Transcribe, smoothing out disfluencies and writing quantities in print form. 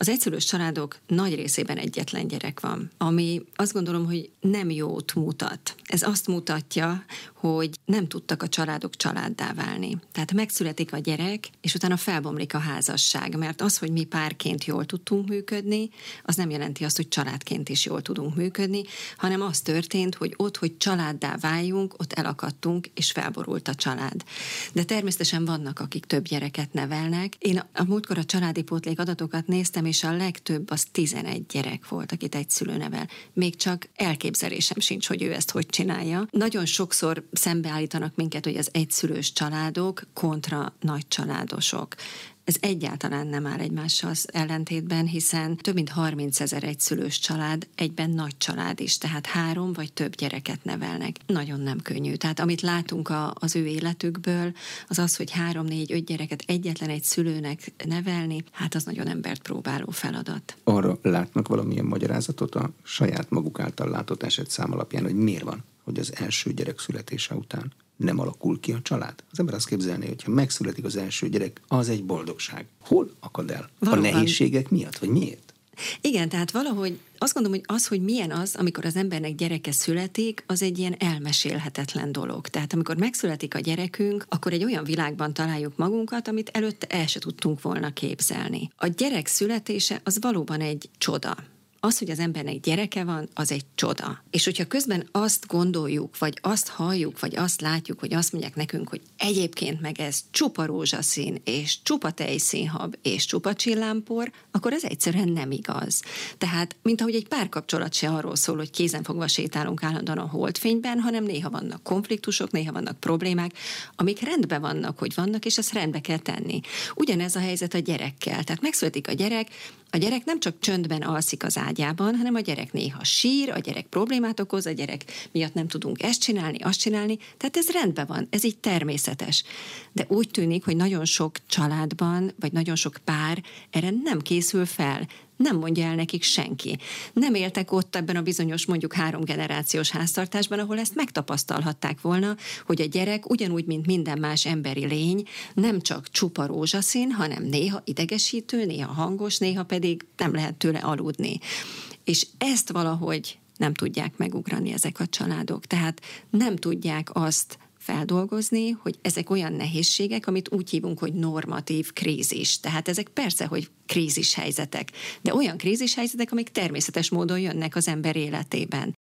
Az egyszülős családok nagy részében egyetlen gyerek van, ami azt gondolom, hogy nem jót mutat. Ez azt mutatja, hogy nem tudtak a családok családdá válni. Tehát megszületik a gyerek, és utána felbomlik a házasság, mert az, hogy mi párként jól tudtunk működni, az nem jelenti azt, hogy családként is jól tudunk működni, hanem az történt, hogy ott, hogy családdá váljunk, ott elakadtunk, és felborult a család. De természetesen vannak, akik több gyereket nevelnek. Én a múltkor a családi pótlék adatokat néztem, és a legtöbb az 11 gyerek volt, akit egy szülő nevel. Még csak elképzelésem sincs, hogy ő ezt hogy csinálja. Nagyon sokszor szembeállítanak minket, hogy az egyszülős családok kontra nagycsaládosok. Ez egyáltalán nem áll egymással ellentétben, hiszen több mint 30 000 egyszülős család egyben nagy család is, tehát 3 vagy több gyereket nevelnek. Nagyon nem könnyű. Tehát amit látunk az ő életükből, az az, hogy 3, 4, 5 gyereket egyetlen egy szülőnek nevelni, hát az nagyon embert próbáló feladat. Arra látnak valamilyen magyarázatot a saját maguk által látott esetszám alapján, hogy miért van, hogy az első gyerek születése után nem alakul ki a család? Az ember azt képzelné, hogy ha megszületik az első gyerek, az egy boldogság. Hol akad el? Valóban. A nehézségek miatt, vagy miért? Igen, tehát valahogy azt gondolom, hogy az, hogy milyen az, amikor az embernek gyereke születik, az egy ilyen elmesélhetetlen dolog. Tehát amikor megszületik a gyerekünk, akkor egy olyan világban találjuk magunkat, amit előtte el se tudtunk volna képzelni. A gyerek születése az valóban egy csoda. Az, hogy az embernek gyereke van, az egy csoda. És hogyha közben azt gondoljuk, vagy azt halljuk, vagy azt látjuk, hogy azt mondják nekünk, hogy egyébként meg ez csupa rózsaszín, és csupa tejszínhab, és csupa csillámpor, akkor ez egyszerűen nem igaz. Tehát, mint ahogy egy párkapcsolat se arról szól, hogy kézenfogva sétálunk állandóan a holdfényben, hanem néha vannak konfliktusok, néha vannak problémák, amik rendben vannak, hogy vannak, és ezt rendbe kell tenni. Ugyanez a helyzet a gyerekkel. Tehát megszületik a gyerek nem csak csöndben alszik az ágyában, hanem a gyerek néha sír, a gyerek problémát okoz, a gyerek miatt nem tudunk ezt csinálni, azt csinálni, tehát ez rendben van, ez így természetes. De úgy tűnik, hogy nagyon sok családban, vagy nagyon sok pár erre nem készül fel, nem mondja el nekik senki. Nem éltek ott ebben a bizonyos mondjuk 3 generációs háztartásban, ahol ezt megtapasztalhatták volna, hogy a gyerek ugyanúgy, mint minden más emberi lény, nem csak csupa rózsaszín, hanem néha idegesítő, néha hangos, néha pedig nem lehet tőle aludni. És ezt valahogy nem tudják megugrani ezek a családok. Tehát nem tudják azt feldolgozni, hogy ezek olyan nehézségek, amit úgy hívunk, hogy normatív krízis. Tehát ezek persze, hogy krízis helyzetek, de olyan krízis helyzetek, amik természetes módon jönnek az ember életében.